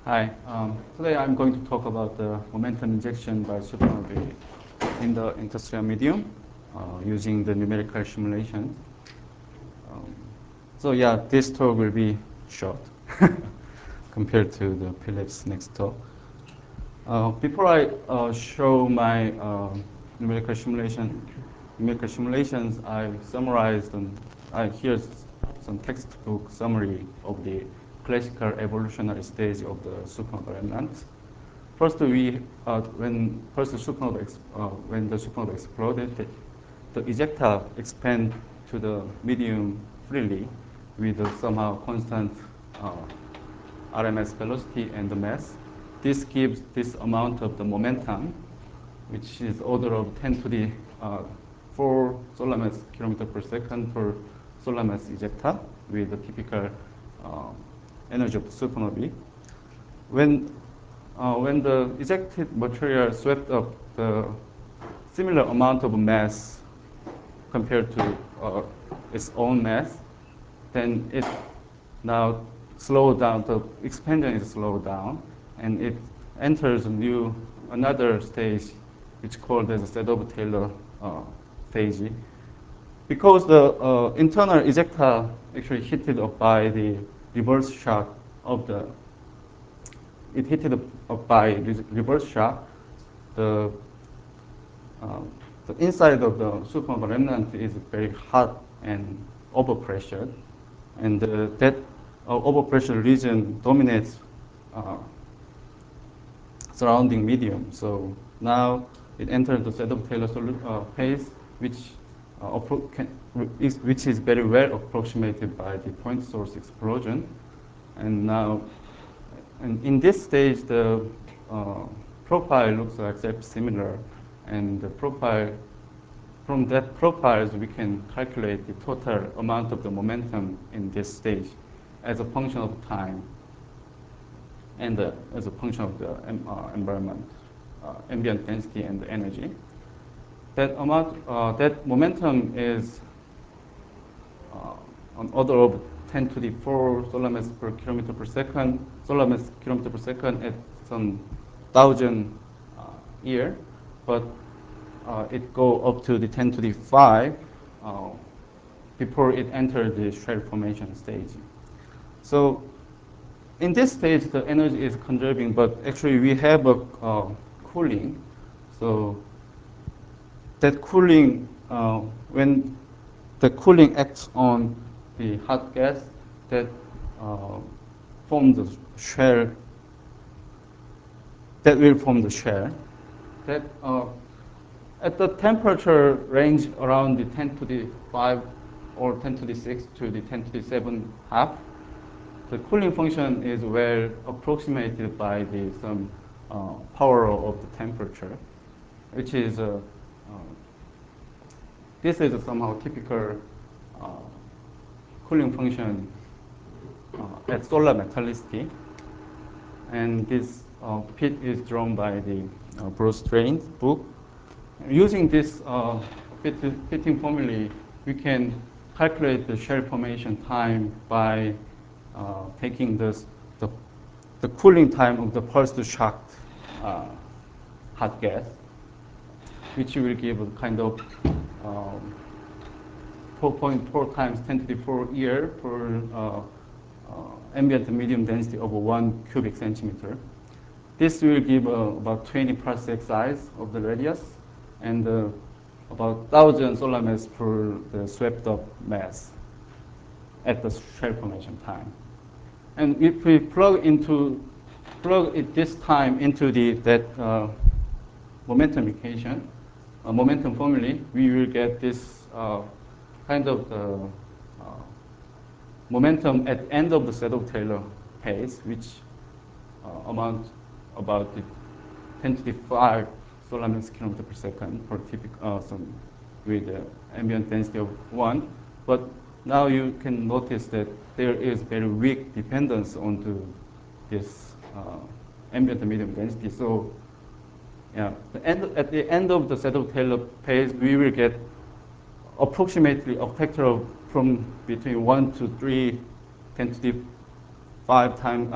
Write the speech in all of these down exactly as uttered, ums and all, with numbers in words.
Hi. Um, today I'm going to talk about the momentum injection by supernovae in the interstellar medium uh, using the numerical simulation. Um, so yeah, this talk will be short compared to the Philip's next talk. Uh, before I uh, show my uh, numerical simulation, numerical simulations, I summarized and I here's some textbook summary of the classical evolutionary stage of the supernova remnant. First, we uh, when first supernova ex, uh, when the supernova exploded, the, the ejecta expand to the medium freely with a somehow constant uh, R M S velocity and the mass. This gives this amount of the momentum, which is order of ten to the uh, four solar mass kilometer per second per solar mass ejecta with the typical uh, energy of the supernovae. When uh, when the ejected material swept up the similar amount of mass compared to uh, its own mass, then it now slow down, the expansion is slowed down, and it enters a new, another stage, which is called as a Sedov-Taylor uh, stage. Because the uh, internal ejecta actually hit it up by the reverse shock of the, it hit it up by reverse shock, the, uh, the inside of the supernova remnant is very hot and overpressured, and uh, that uh, overpressure region dominates uh, surrounding medium. So now it enters the Sedov-Taylor uh, phase, which uh, can, is, which is very well approximated by the point source explosion. And now, and in this stage, the uh, profile looks like similar, and the profile from that profiles, we can calculate the total amount of the momentum in this stage as a function of time and uh, as a function of the um, uh, environment, uh, ambient density and the energy. That amount, uh, that momentum is uh, on order of ten to the four solar mass per kilometer per second, solar mass kilometer per second at some thousand uh, year, but uh, it go up to the ten to the five uh, before it entered the shell formation stage. So in this stage, the energy is conserving, but actually we have a uh, cooling. So that cooling, uh, when the cooling acts on the hot gas, that uh, forms the shell, that will form the shell. That uh, at the temperature range around the ten to the five or ten to the six to the ten to the seven half, the cooling function is well approximated by the some uh, power of the temperature, which is uh, uh, this is somehow typical uh, cooling function uh, at solar metallicity, and this uh, fit is drawn by the uh, Bruce Strain's book. Using this uh, fit, fitting formulae, we can calculate the shell formation time by uh, taking this, the, the cooling time of the first shocked uh, hot gas, which will give a kind of um, four point four times ten to the four year per uh, uh, ambient medium density over one cubic centimeter. This will give uh, about twenty parsec size of the radius and uh, about one thousand solar mass per the swept up mass at the shell formation time. And if we plug into plug it this time into the that uh, momentum equation, uh, momentum formulae, we will get this uh, kind of the uh, momentum at the end of the Sedov-Taylor phase, which uh, amount about the ten to the five solar mass kilometer per second for typical uh, some with uh, ambient density of one. But now you can notice that there is very weak dependence onto this uh, ambient medium density. So yeah, the end, at the end of the Sedov-Taylor phase, we will get approximately a factor of from between one to three, ten to the five times, um,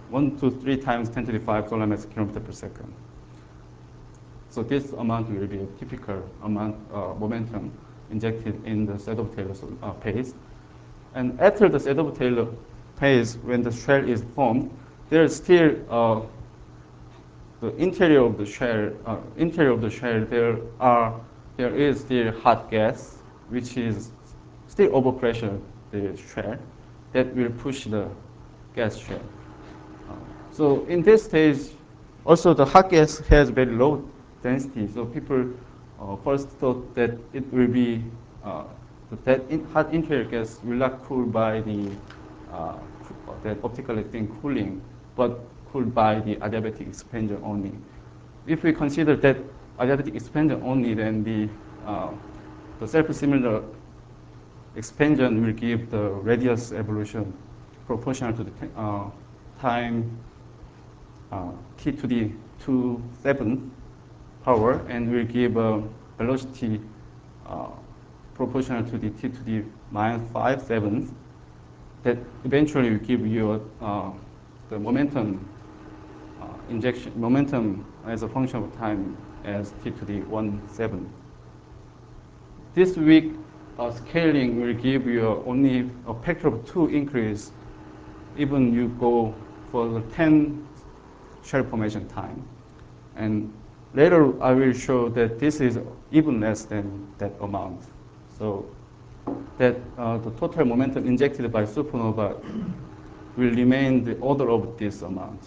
one to three times ten to the five solar mass kilometer per second. So this amount will be a typical amount uh, momentum injected in the Sedov-Taylor uh, phase. And after the Sedov-Taylor phase, when the shell is formed, there is still uh, the interior of the shell. Uh, interior of the shell, there are there is still hot gas, which is still overpressure the shell, that will push the gas shell. Uh, so in this stage, also the hot gas has very low density. So people uh, first thought that it will be uh, that in hot interior gas will not cool by the uh, that optically thin cooling, but cooled by the adiabatic expansion only. If we consider that adiabatic expansion only, then the uh, the self-similar expansion will give the radius evolution proportional to the uh, time uh, t to the two seventh power, and will give a velocity uh, proportional to the t to the minus five seventh. That eventually will give you uh, the momentum uh, injection momentum as a function of time as t to the one seventh. This week uh, scaling will give you only a factor of two increase, even you go for the ten shell formation time. And later I will show that this is even less than that amount. So that uh, the total momentum injected by supernova will remain the order of this amount.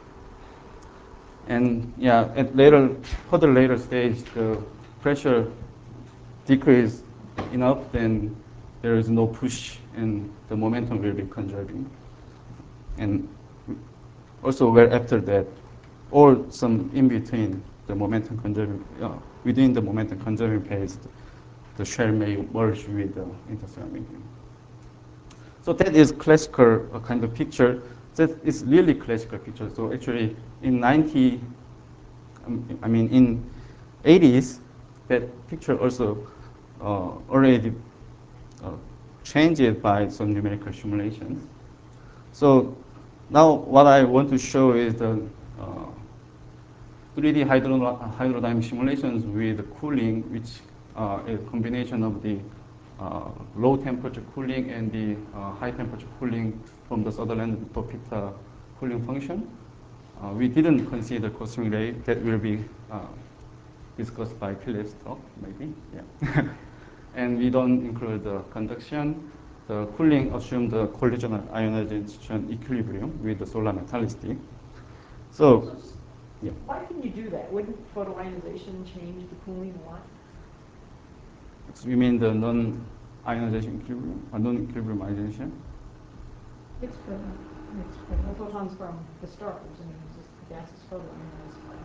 And yeah, at later, further later stage, the pressure decrease enough, then there is no push and the momentum will be conserving. And also where after that, or some in between the momentum conserving, uh, within the momentum conserving phase, the shell may merge with the interstellar medium. So that is classical uh, kind of picture. That is really classical picture. So actually in ninety, um, I mean in eighties, that picture also uh, already uh, changed by some numerical simulations. So now what I want to show is the uh, three D hydro hydrodynamic simulations with cooling, which uh, is a combination of the uh, low temperature cooling and the uh, high temperature cooling from the Sutherland Topita cooling function. Uh, we didn't consider cosmic ray. That will be uh, discussed by Philip's talk, maybe. Yeah. And we don't include the conduction. The cooling assumes the collision ionization equilibrium with the solar metallicity. So, yeah. Why can you do that? Wouldn't photoionization change the cooling a lot? So you mean the non-ionization equilibrium, or non-equilibrium ionization? It's from, it's from the photons from the stars. I mean, just the gas is photoionized by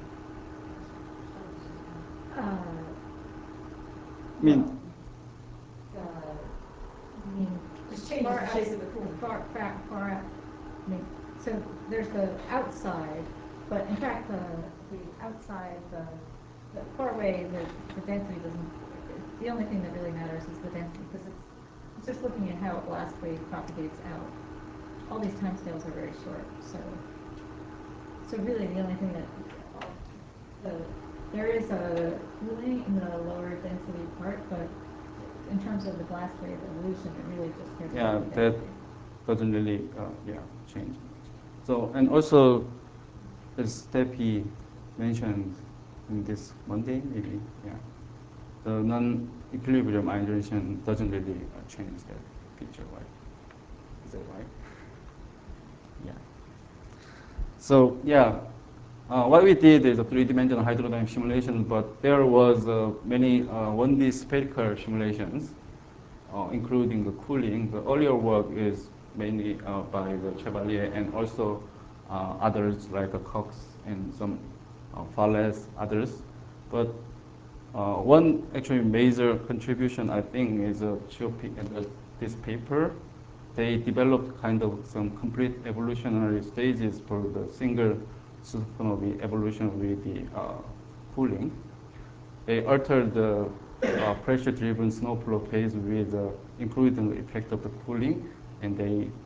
stars. Uh, I mean, uh, I mean, Just changes far the out- shape of the cooling. Far, far, far out. I mean, so there's the outside, but in fact, the, the outside, the, the far away, the, the density doesn't, the only thing that really matters is the density, because it's, it's just looking at how a blast wave propagates out. All these timescales are very short, so, so really the only thing that, the, there is a cooling in the lower density part, but in terms of the blast wave evolution, it really just cares yeah, about the that density. doesn't really, uh, yeah, change. So, and also, as Steffi mentioned in this Monday, maybe, yeah, the non-equilibrium ionization doesn't really uh, change that picture, right? Is that right? Yeah. So, yeah, uh, what we did is a three-dimensional hydrodynamic simulation, but there was uh, many uh, one D spherical simulations, uh, including the cooling. The earlier work is mainly uh, by the Chevalier and also uh, others like uh, Cox and some uh, Fales, others. But uh, one actually major contribution, I think, is uh, Chiopik and uh, this paper. They developed kind of some complete evolutionary stages for the single supernovae evolution with the uh, cooling. They altered the uh, pressure-driven snowflow phase with uh, including the effect of the cooling, and they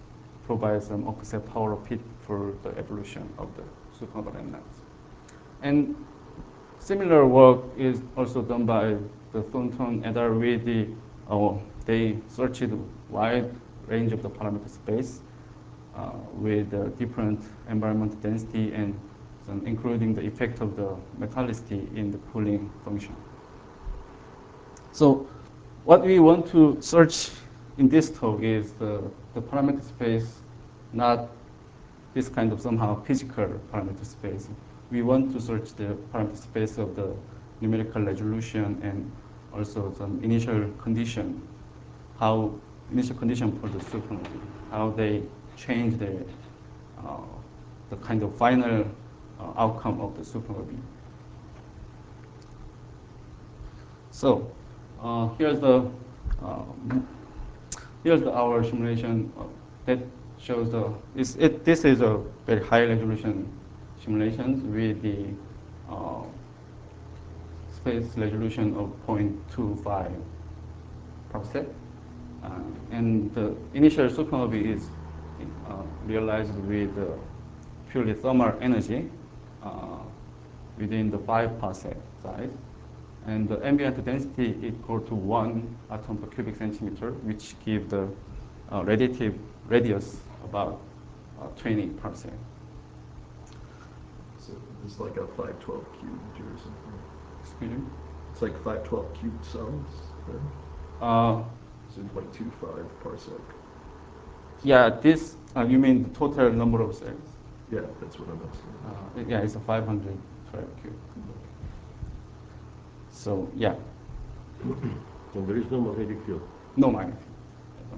provide some offset power fit for the evolution of the supernova remnants. And similar work is also done by the Thornton et al. With the, uh, they searched wide range of the parameter space uh, with uh, different environmental density and some including the effect of the metallicity in the cooling function. So what we want to search in this talk is the, the parameter space, not this kind of somehow physical parameter space. We want to search the parameter space of the numerical resolution and also some initial condition, how initial condition for the supernovae, how they change the, uh, the kind of final uh, outcome of the supernovae. So uh, here's the uh, here's the our simulation uh, that shows the it's, it. This is a very high resolution simulation with the uh, space resolution of zero point two five parsec, uh, and the initial supernovae is uh, realized with uh, purely thermal energy uh, within the five parsec size. And the ambient density equal to one atom per cubic centimeter, which give the uh, radiative radius about uh, twenty parsec. So it's like a five twelve cubed or something. Excuse me? It's like five twelve cubed cells then? Uh, So zero point two five parsec. yeah, this, uh, you mean the total number of cells? Yeah, that's what I'm asking. Uh, yeah, it's a five hundred twelve cube. So, yeah, And there is no magnetic field. no magnetic field.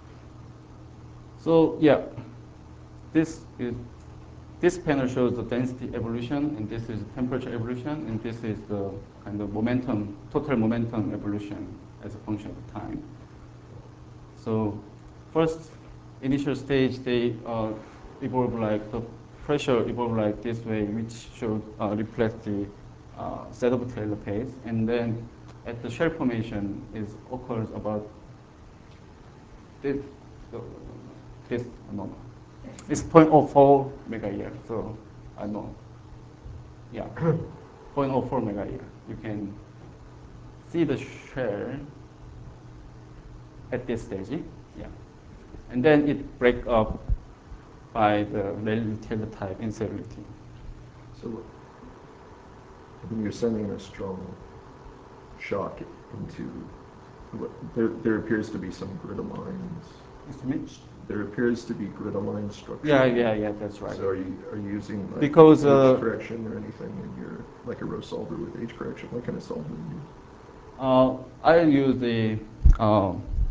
So, yeah, this is this panel shows the density evolution, and this is temperature evolution, and this is the kind of momentum, total momentum evolution as a function of time. So, first initial stage, they uh, evolve like the pressure evolve like this way, which should uh, reflect the uh, Sedov-Taylor phase, and then at the shell formation is occurs about this. This no, it's zero point zero four mega year. So I know, yeah, zero point zero four mega year. You can see the shell at this stage, yeah, and then it break up by the Rayleigh-Taylor type instability. So when you're sending a strong shock into, what, there, there appears to be some grid lines. Excuse me? There appears to be grid aligned structure. Yeah, yeah, yeah, that's right. So are you are you using like Because, age uh, correction or anything in your, like a row solver with age correction? What kind of solver do you use? Uh, I use the uh,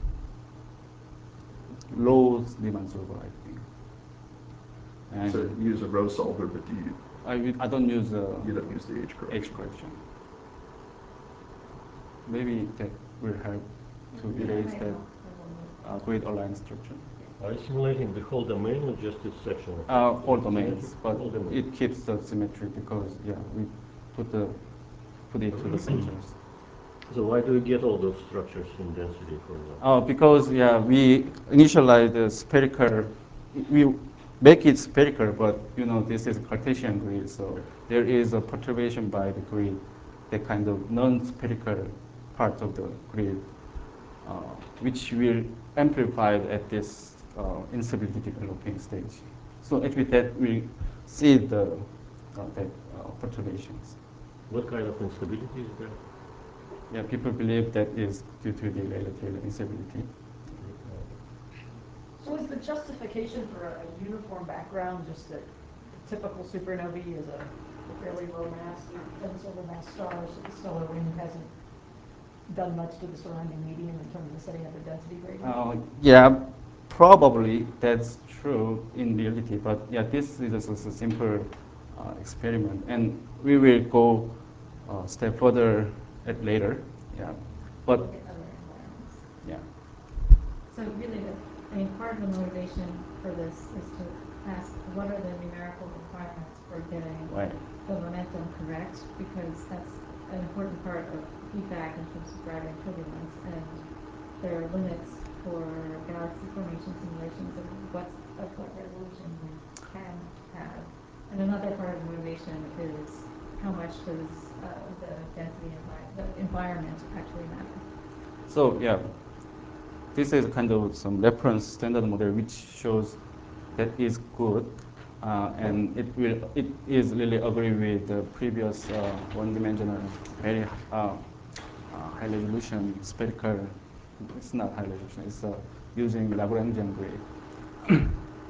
low Riemann solver, I think. And So you use a row solver, but do you I, wi- I don't use uh, you don't use the age correction? edge correction. Maybe that will help to erase that uh, grid aligned structure. Are you simulating the whole domain or just this section? Uh, all domains, but All domains. it keeps the symmetry because yeah, we put the put it to the centers. So why do you get all those structures in density, for example? Uh, because yeah, we initialize the spherical, we make it spherical, but you know this is Cartesian grid, so there is a perturbation by the grid, the kind of non-spherical part of the grid, uh, which will amplify at this uh, instability developing stage. So actually that we see the uh, that uh, perturbations. What kind of instability is there? Yeah, people believe that is due to the Rayleigh-Taylor instability. So is the justification for a, a uniform background just that typical supernovae is a fairly low mass, dense over mass star, so the stellar wind hasn't done much to the surrounding medium in terms of setting up a density gradient? Uh, yeah, probably that's true in reality, but yeah, this is just a simple uh, experiment, and we will go a step further at later. Yeah, but Look at other environments. yeah, So really, the, I mean, part of the motivation for this is to ask what are the numerical requirements for getting right. the momentum correct, because that's an important part of feedback in terms of driving turbulence, and there are limits for galaxy formation simulations of what's of what resolution we can have. And another part of the motivation is how much does uh, the density envi- the environment actually matter? So yeah, this is kind of some reference standard model which shows that is good, uh, and it will it is really agree with the previous uh, one-dimensional very uh, uh, high resolution spherical. It's not high resolution. It's uh, using Lagrangian grid.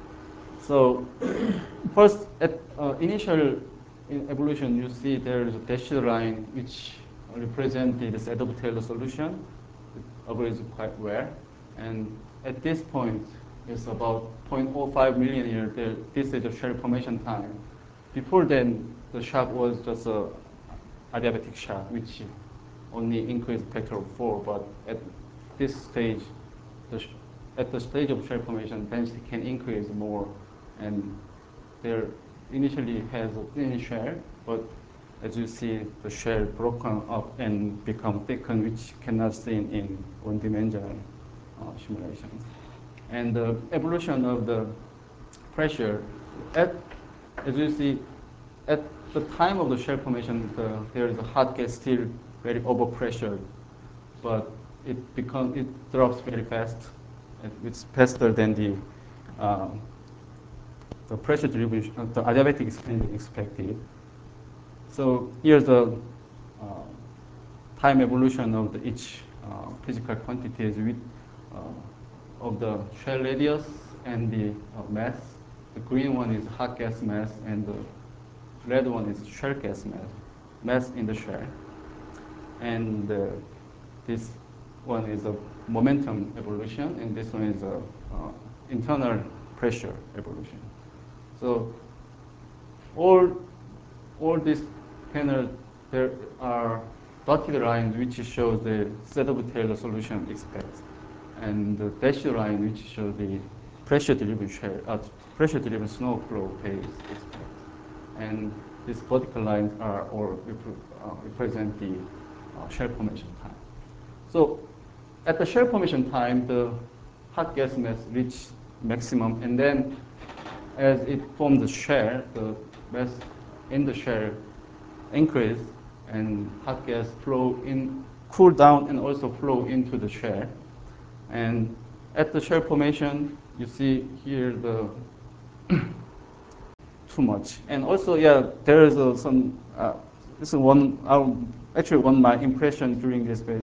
So first, at uh, initial in evolution, you see there is a dashed line which represents the Sedov-Taylor solution. It agrees quite well. And at this point, it's about zero point zero five million years. There, this is the shell formation time. Before then, the shock was just a adiabatic shock, which only increased factor of four. But at this stage, the sh- at the stage of shell formation, density can increase more, and there initially has a thin shell, but as you see, the shell broken up and become thickened, which cannot seen in one-dimensional uh, simulations. And the evolution of the pressure, at, as you see, at the time of the shell formation, the, there is a hot gas still very overpressured, but it become it drops very fast. It, it's faster than the um, the pressure distribution, uh, the adiabatic expansion expected. So here's the uh, time evolution of the each uh, physical quantities with uh, of the shell radius and the uh, mass. The green one is hot gas mass, and the red one is shell gas mass, mass in the shell. And uh, this one is a momentum evolution, and this one is a uh, internal pressure evolution. So all all these panels, there are dotted lines which shows the Sedov-Taylor solution expect, and the dashed line which shows the pressure-driven shell, uh, pressure-driven snow flow phase expect. And these vertical lines are or uh, represent the uh, shell formation time. So at the shell formation time, the hot gas mass reached maximum, and then as it formed the shell, the mass in the shell increased, and hot gas flow in, cool down, and also flow into the shell. And at the shell formation, you see here the too much. And also, yeah, there is uh, some. Uh, this is one. Uh, actually, one of my impression during this